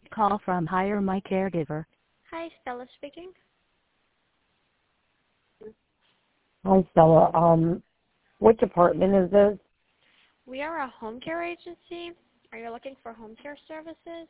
call from Hire My Caregiver. Hi, Stella speaking. Hi, Stella. What department is this? We are a home care agency. Are you looking for home care services?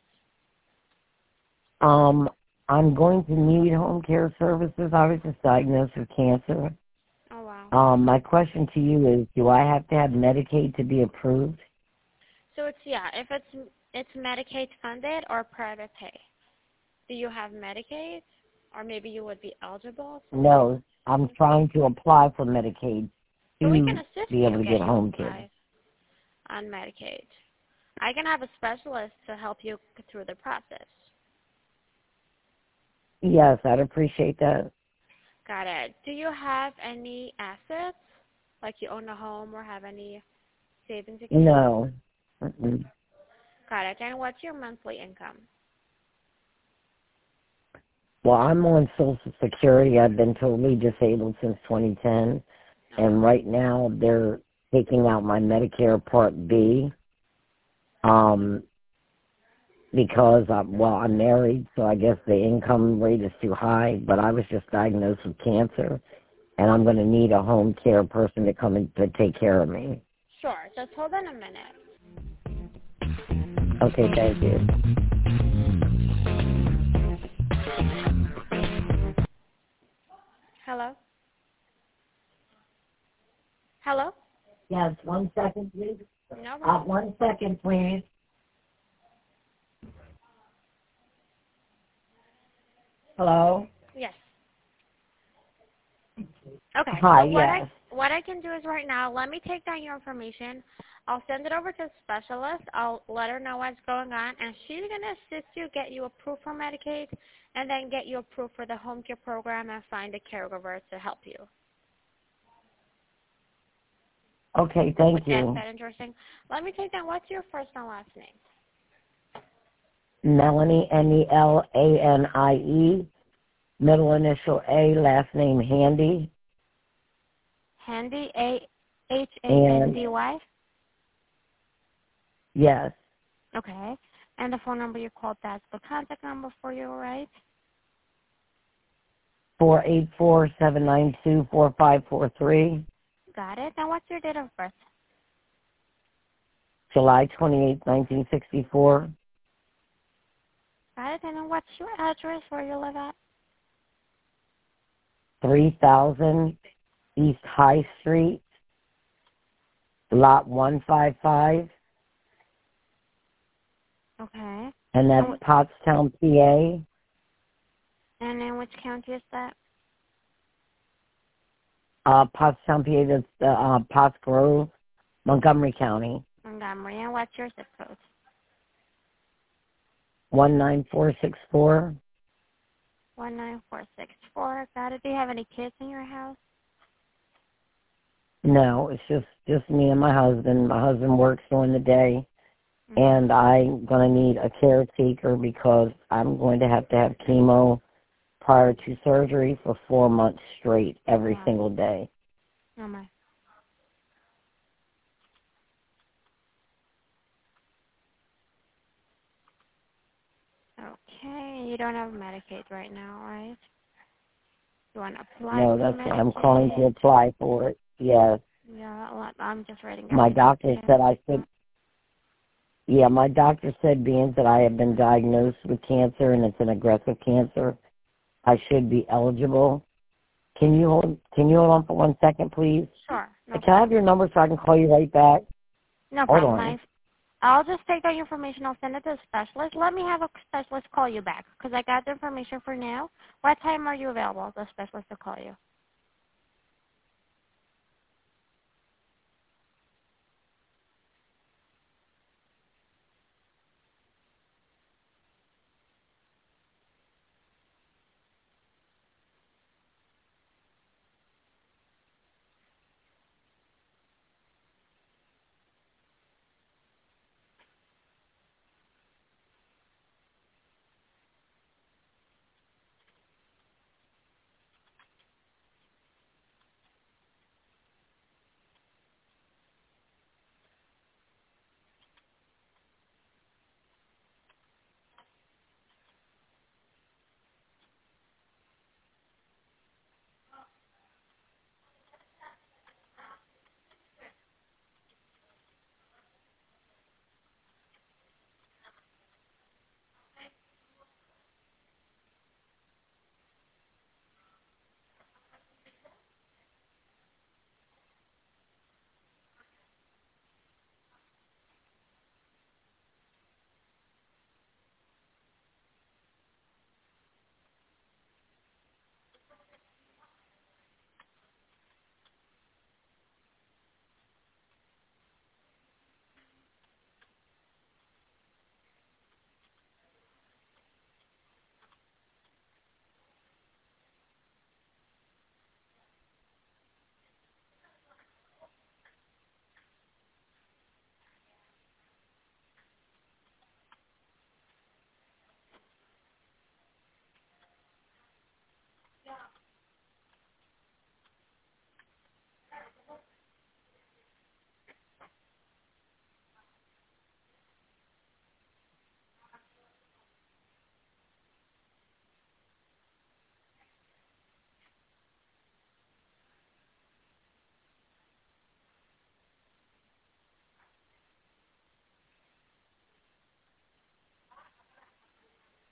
I'm going to need home care services. I was just diagnosed with cancer. Oh, wow. My question to you is, do I have to have Medicaid to be approved? So if it's Medicaid funded or private pay. Do you have Medicaid? Or maybe you would be eligible? No, I'm trying to apply for Medicaid So we to can assist be you able to get get home you care. on Medicaid. I can have a specialist to help you through the process. Yes, I'd appreciate that. Got it. Do you have any assets? Like you own a home or have any savings accounts? No. Mm-mm. Got it. And what's your monthly income? Well, I'm on Social Security. I've been totally disabled since 2010, and right now they're taking out my Medicare Part B because I'm married, so I guess the income rate is too high, but I was just diagnosed with cancer, and I'm going to need a home care person to come and to take care of me. Sure. Just hold on a minute. Okay, thank you. Hello? Hello? Yes, 1 second, please. No problem. 1 second, please. Hello? Yes. Okay. Hi, So yes. what I can do is right now, let me take down your information. I'll send it over to a specialist. I'll let her know what's going on, and she's going to assist you, get you approved for Medicaid, and then get you approved for the home care program and find a caregiver to help you. Okay, thank you. Is that interesting? Let me take down, what's your first and last name? Melanie, Melanie, middle initial A, last name Handy. Handy, Handy? Yes, Okay. And the phone number you called, that's the contact number for you, right? 484-792-4543. Got it. And what's your date of birth? July 28, 1964. Got it. And then what's your address where you live at? 3000 East High Street, Lot 155, Okay. and that's Pottstown, PA. And in which county is that? Pottstown, PA, that's Potts Grove, Montgomery County, Montgomery. And what's your zip code? 19464. 19464. Got it. Do you have any kids in your house? No, it's just me and my husband. My husband works during the day, and I'm going to need a caretaker because I'm going to have chemo prior to surgery for 4 months straight every single day. Oh, my. Okay. You don't have Medicaid right now, right? You want to apply No, for that's why I'm Medicaid? calling to apply for it. Yes. Yeah, I'm just writing My everything doctor down. said I should. Yeah, my doctor said being that I have been diagnosed with cancer and it's an aggressive cancer, I should be eligible. Can you hold on for 1 second, please? Sure. No Can I have your number so I can call you right back? No Hold problem. on. I'll just take that information. I'll send it to a specialist. Let me have a specialist call you back because I got the information for now. What time are you available, the specialist to call you?